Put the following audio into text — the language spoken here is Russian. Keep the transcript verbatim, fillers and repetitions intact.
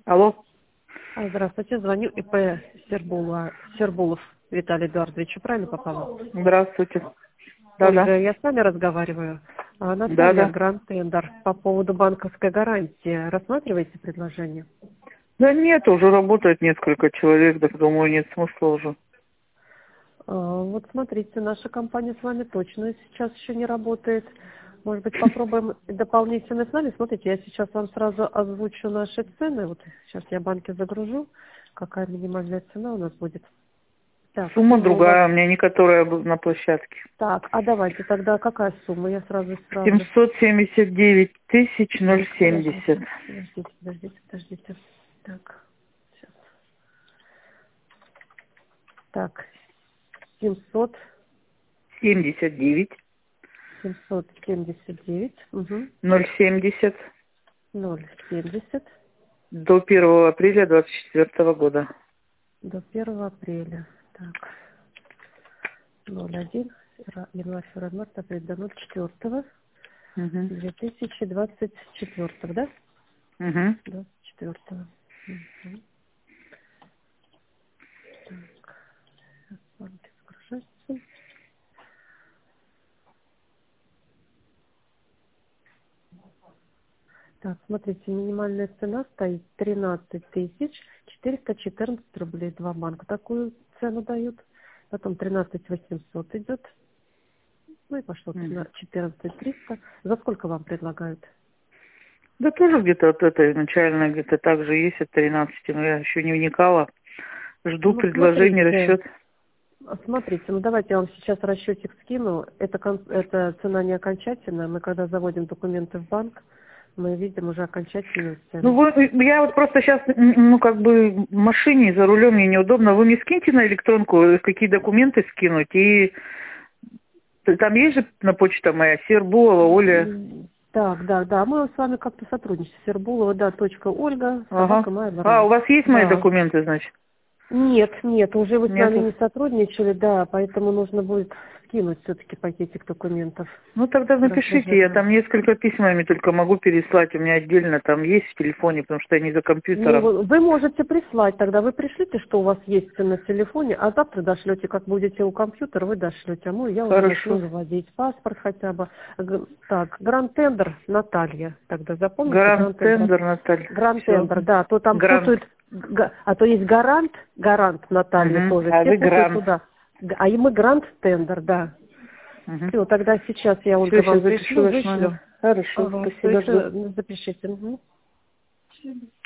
Алло. А, Здравствуйте, звоню ИП Сербула, Сербулов Виталий Эдуардович. Правильно попала? Здравствуйте. Ольга, Да-да. я с вами разговариваю. А, Наталья, Да-да. Гранд Тендер. По поводу банковской гарантии. Рассматриваете предложение? Да нет, уже работает несколько человек, так думаю, нет смысла уже. А, Вот смотрите, наша компания с вами точно сейчас еще не работает. Может быть, попробуем дополнительно с вами. Смотрите, я сейчас вам сразу озвучу наши цены. Вот сейчас я банки загружу. Какая минимальная цена у нас будет? Так, Сумма сумма у вас. другая, у меня не которая бу- на площадке. Так, а давайте тогда какая сумма? Я сразу сразу. семьсот семьдесят девять тысяч ноль Так, семьдесят. подождите, подождите, подождите, подождите. Так, сейчас. Так, семьсот, семьдесят девять семьсот семьдесят девять, угу, ноль семьдесят ноль семьдесят до первого апреля двадцать четвёртого года. до первого апреля. Так, ноль один, январь, февраль, март, апрель, до ноль четвёртого Угу. две тысячи двадцать четвёртого, да? Угу. двадцать четвёртого. Угу. Так, сейчас банки загружаются. Так, смотрите, минимальная цена стоит тринадцать тысяч четыреста четырнадцать рублей. Два банка такую цену дают. Потом тринадцать восемьсот идет. Ну и пошло Угу. четырнадцать триста. За сколько вам предлагают? Да тоже где-то от этой начальной, где-то так же есть от тринадцати, но я еще не вникала. Жду Ну, предложений, смотрите, расчет. смотрите, ну давайте я вам сейчас расчетик скину. Это, кон- это цена не окончательная. Мы когда заводим документы в банк, мы видим уже окончательную Ну, цену. вы, я вот просто сейчас, ну, как бы в машине за рулем мне неудобно. Вы мне скиньте на электронку, какие документы скинуть. И там есть же на почта моя, Сербулова, Оля. М, Так, да, да, мы с вами как-то сотрудничаем. Сербулова, да, точка Ольга, Ага. собака моя А, у дорога. вас есть мои Да. документы, значит? Нет, нет, уже вы с нами Нету. не сотрудничали, да, поэтому нужно будет скинуть все-таки пакетик документов. Ну, тогда напишите, я Расскажите. там несколько письмами только могу переслать. У меня отдельно там есть в телефоне, потому что я не за Ну, компьютером. вы, вы можете прислать тогда, вы пришлите, что у вас есть на телефоне, а завтра дошлете, как будете у компьютера, вы дошлете, а мы, я уже начну Хорошо. заводить паспорт хотя бы. Г- Так, Гранд Тендер, Наталья, тогда запомните, Гарант Гранд Тендер. Тендер, Наталья. Гранд Все. Тендер, да, а то там Грант. путают, г- а то есть Гарант, Гарант Наталья Угу. тоже, А все вы путают Грант. туда. Г- А и мы Гранд Тендер, да. Угу. Все, тогда сейчас я, Все, Ольга, вам сейчас запишу пришлю, ваш вышлю. номер. Хорошо, Ага, то спасибо, есть жду. э, запишите. Мгм.